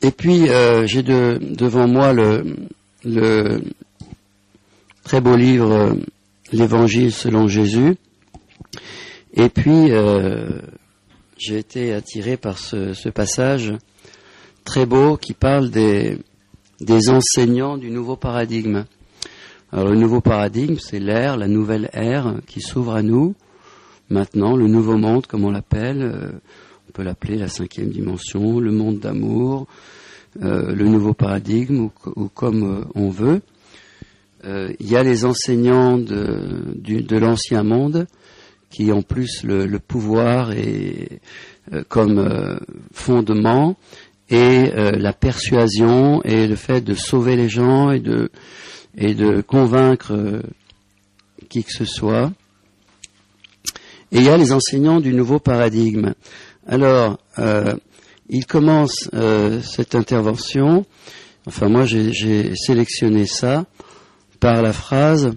Et puis, j'ai devant moi le très beau livre l'Évangile selon Jésus. Et puis, j'ai été attiré par ce passage très beau qui parle des enseignants du nouveau paradigme. Alors, le nouveau paradigme, c'est l'ère, la nouvelle ère qui s'ouvre à nous. Maintenant, le nouveau monde, comme on l'appelle, on peut l'appeler la 5e dimension, le monde d'amour, le nouveau paradigme, ou comme on veut. Il y a les enseignants de l'ancien monde qui ont plus le pouvoir et comme fondement, et la persuasion et le fait de sauver les gens et de convaincre qui que ce soit. Et il y a les enseignants du nouveau paradigme. Alors, il commence cette intervention, enfin moi j'ai sélectionné ça, par la phrase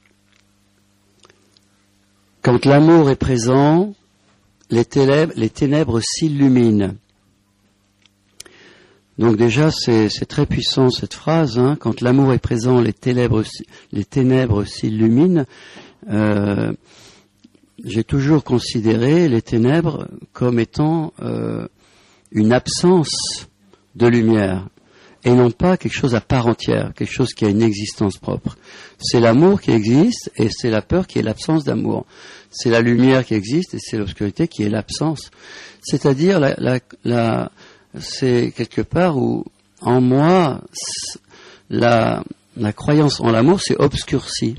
« Quand l'amour est présent, les ténèbres s'illuminent ». Donc déjà, c'est très puissant cette phrase, hein. Quand l'amour est présent, les ténèbres s'illuminent. J'ai toujours considéré les ténèbres comme étant une absence de lumière, et non pas quelque chose à part entière, quelque chose qui a une existence propre. C'est l'amour qui existe, et c'est la peur qui est l'absence d'amour. C'est la lumière qui existe, et c'est l'obscurité qui est l'absence. C'est-à-dire, c'est quelque part où, en moi, la croyance en l'amour s'est obscurcie.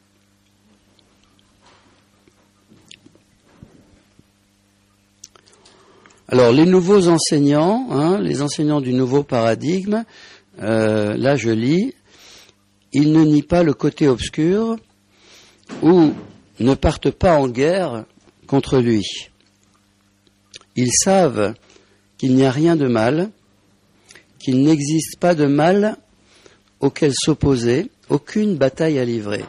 Alors, les nouveaux enseignants, hein, les enseignants du nouveau paradigme, là je lis, ils ne nient pas le côté obscur ou ne partent pas en guerre contre lui. Ils savent qu'il n'y a rien de mal, qu'il n'existe pas de mal auquel s'opposer, aucune bataille à livrer.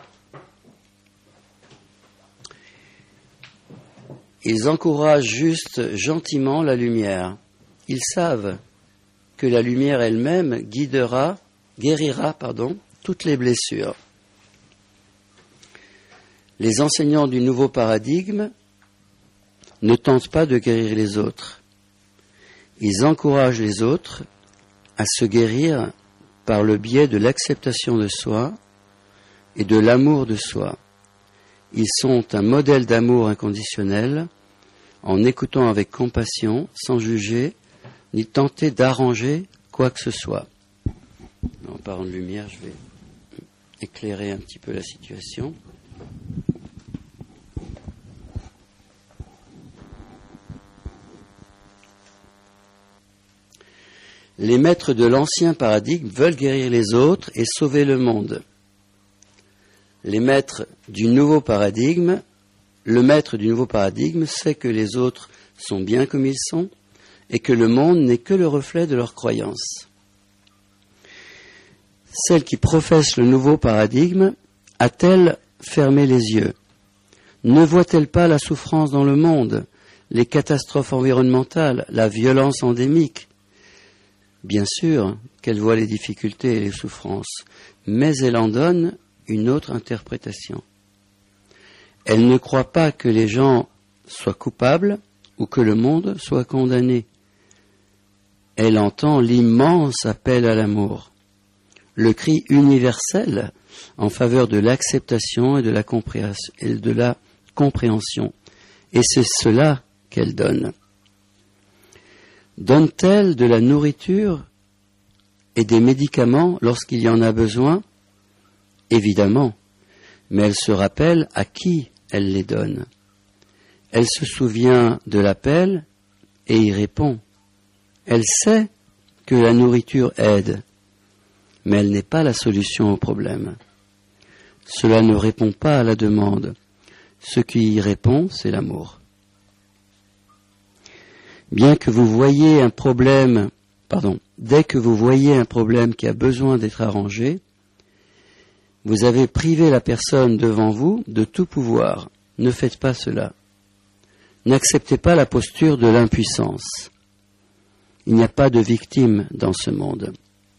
Ils encouragent juste gentiment la lumière. Ils savent que la lumière elle-même guérira, toutes les blessures. Les enseignants du nouveau paradigme ne tentent pas de guérir les autres. Ils encouragent les autres à se guérir par le biais de l'acceptation de soi et de l'amour de soi. Ils sont un modèle d'amour inconditionnel en écoutant avec compassion, sans juger, ni tenter d'arranger quoi que ce soit. En parlant de lumière, je vais éclairer un petit peu la situation. Les maîtres de l'ancien paradigme veulent guérir les autres et sauver le monde. Les maîtres du nouveau paradigme, le maître du nouveau paradigme sait que les autres sont bien comme ils sont et que le monde n'est que le reflet de leurs croyances. Celle qui professe le nouveau paradigme a-t-elle fermé les yeux? Ne voit-elle pas la souffrance dans le monde, les catastrophes environnementales, la violence endémique? Bien sûr qu'elle voit les difficultés et les souffrances, mais elle en donne une autre interprétation. Elle ne croit pas que les gens soient coupables ou que le monde soit condamné. Elle entend l'immense appel à l'amour, le cri universel en faveur de l'acceptation et de la compréhension. Et c'est cela qu'elle donne. Donne-t-elle de la nourriture et des médicaments lorsqu'il y en a besoin? Évidemment, mais elle se rappelle à qui elle les donne. Elle se souvient de l'appel et y répond. Elle sait que la nourriture aide, mais elle n'est pas la solution au problème. Cela ne répond pas à la demande. Ce qui y répond, c'est l'amour. Dès que vous voyez un problème qui a besoin d'être arrangé, vous avez privé la personne devant vous de tout pouvoir. Ne faites pas cela. N'acceptez pas la posture de l'impuissance. Il n'y a pas de victime dans ce monde.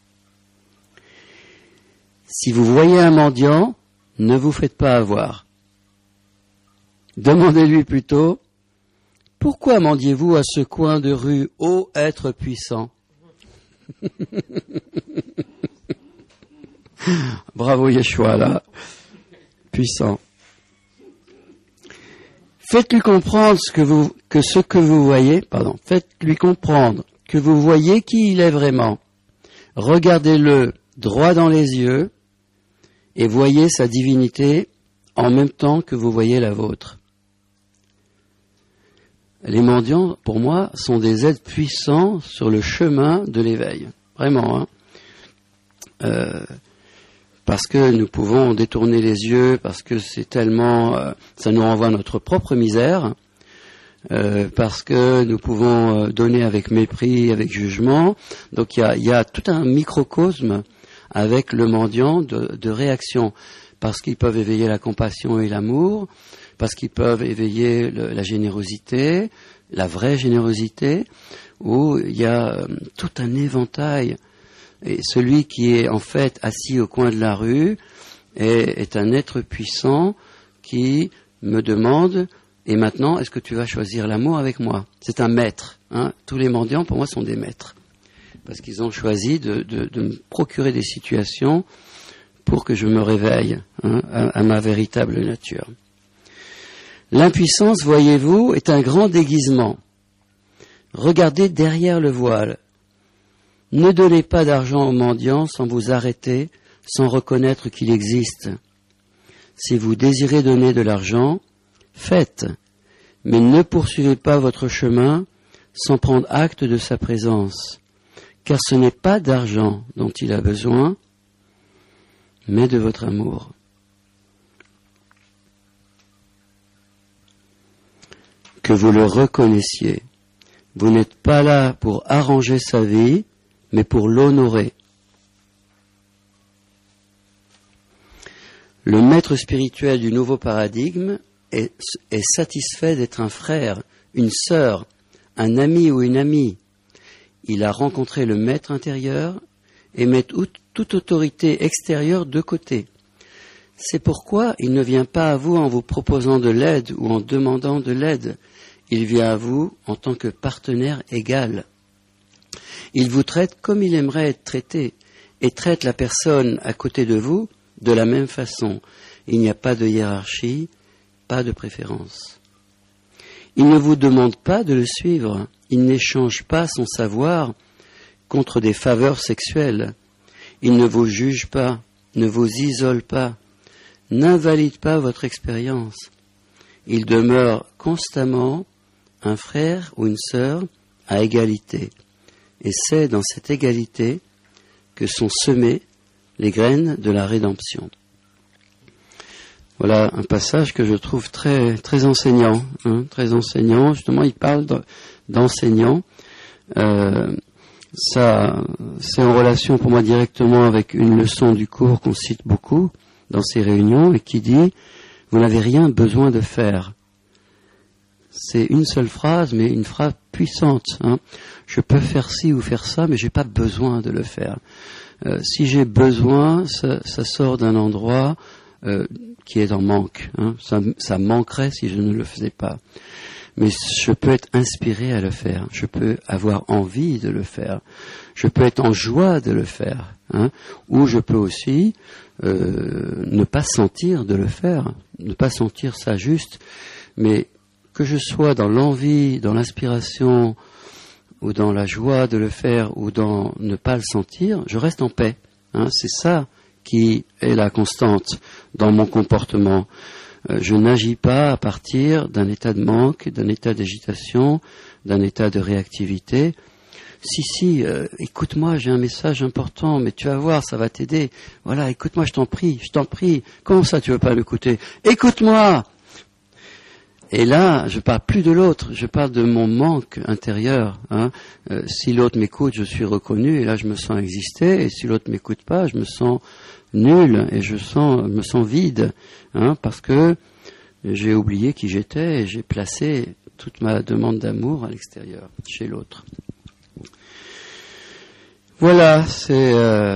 Si vous voyez un mendiant, ne vous faites pas avoir. Demandez-lui plutôt, pourquoi mendiez-vous à ce coin de rue, ô être puissant? Bravo Yeshua, là. Puissant. Faites-lui comprendre faites-lui comprendre que vous voyez qui il est vraiment. Regardez-le droit dans les yeux et voyez sa divinité en même temps que vous voyez la vôtre. Les mendiants, pour moi, sont des êtres puissants sur le chemin de l'éveil. Vraiment, parce que nous pouvons détourner les yeux, parce que c'est tellement, ça nous renvoie à notre propre misère, parce que nous pouvons donner avec mépris, avec jugement. Donc il y a tout un microcosme avec le mendiant de réaction, parce qu'ils peuvent éveiller la compassion et l'amour, parce qu'ils peuvent éveiller la générosité, la vraie générosité, où il y a tout un éventail. Et celui qui est en fait assis au coin de la rue est un être puissant qui me demande, et maintenant, est-ce que tu vas choisir l'amour avec moi? C'est un maître. Tous les mendiants, pour moi, sont des maîtres. Parce qu'ils ont choisi de me procurer des situations pour que je me réveille à ma véritable nature. L'impuissance, voyez-vous, est un grand déguisement. Regardez derrière le voile. Ne donnez pas d'argent aux mendiants sans vous arrêter, sans reconnaître qu'il existe. Si vous désirez donner de l'argent, faites, mais ne poursuivez pas votre chemin sans prendre acte de sa présence, car ce n'est pas d'argent dont il a besoin, mais de votre amour. Que vous le reconnaissiez. Vous n'êtes pas là pour arranger sa vie, mais pour l'honorer. Le maître spirituel du nouveau paradigme est satisfait d'être un frère, une sœur, un ami ou une amie. Il a rencontré le maître intérieur et met toute autorité extérieure de côté. C'est pourquoi il ne vient pas à vous en vous proposant de l'aide ou en demandant de l'aide. Il vient à vous en tant que partenaire égal. Il vous traite comme il aimerait être traité et traite la personne à côté de vous de la même façon. Il n'y a pas de hiérarchie, pas de préférence. Il ne vous demande pas de le suivre. Il n'échange pas son savoir contre des faveurs sexuelles. Il ne vous juge pas, ne vous isole pas, n'invalide pas votre expérience. Il demeure constamment un frère ou une sœur à égalité. Et c'est dans cette égalité que sont semées les graines de la rédemption. Voilà un passage que je trouve très, très enseignant. Très enseignant. Justement, il parle d'enseignant. Ça, c'est en relation pour moi directement avec une leçon du cours qu'on cite beaucoup dans ces réunions et qui dit « Vous n'avez rien besoin de faire ». C'est une seule phrase, mais une phrase puissante. Je peux faire ci ou faire ça, mais j'ai pas besoin de le faire. Si j'ai besoin, ça sort d'un endroit qui est en manque. Ça manquerait si je ne le faisais pas. Mais je peux être inspiré à le faire. Je peux avoir envie de le faire. Je peux être en joie de le faire. Ou je peux aussi ne pas sentir de le faire, ne pas sentir ça juste, mais que je sois dans l'envie, dans l'inspiration, ou dans la joie de le faire, ou dans ne pas le sentir, je reste en paix. C'est ça qui est la constante dans mon comportement. Je n'agis pas à partir d'un état de manque, d'un état d'agitation, d'un état de réactivité. Si, écoute-moi, j'ai un message important, mais tu vas voir, ça va t'aider. Voilà, écoute-moi, je t'en prie. Comment ça, tu veux pas m'écouter? Écoute-moi! Et là, je parle plus de l'autre, je parle de mon manque intérieur. Si l'autre m'écoute, je suis reconnu, et là je me sens exister, et si l'autre m'écoute pas, je me sens nul, et je me sens vide, parce que j'ai oublié qui j'étais, et j'ai placé toute ma demande d'amour à l'extérieur, chez l'autre. Voilà, c'est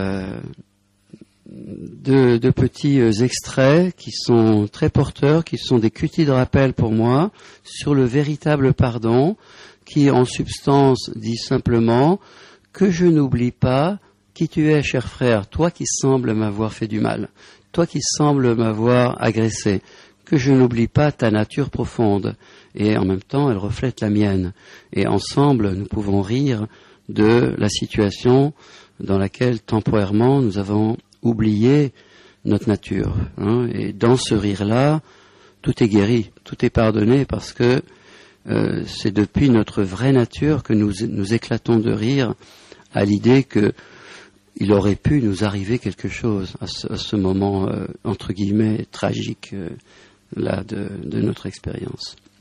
de petits extraits qui sont très porteurs, qui sont des cutis de rappel pour moi sur le véritable pardon, qui en substance dit simplement que je n'oublie pas qui tu es, cher frère, toi qui sembles m'avoir fait du mal, toi qui sembles m'avoir agressé, que je n'oublie pas ta nature profonde, et en même temps elle reflète la mienne, et ensemble nous pouvons rire de la situation dans laquelle temporairement nous avons oublié notre nature, hein, et dans ce rire-là, tout est guéri, tout est pardonné, parce que c'est depuis notre vraie nature que nous éclatons de rire à l'idée que il aurait pu nous arriver quelque chose à ce moment entre guillemets tragique là de notre expérience.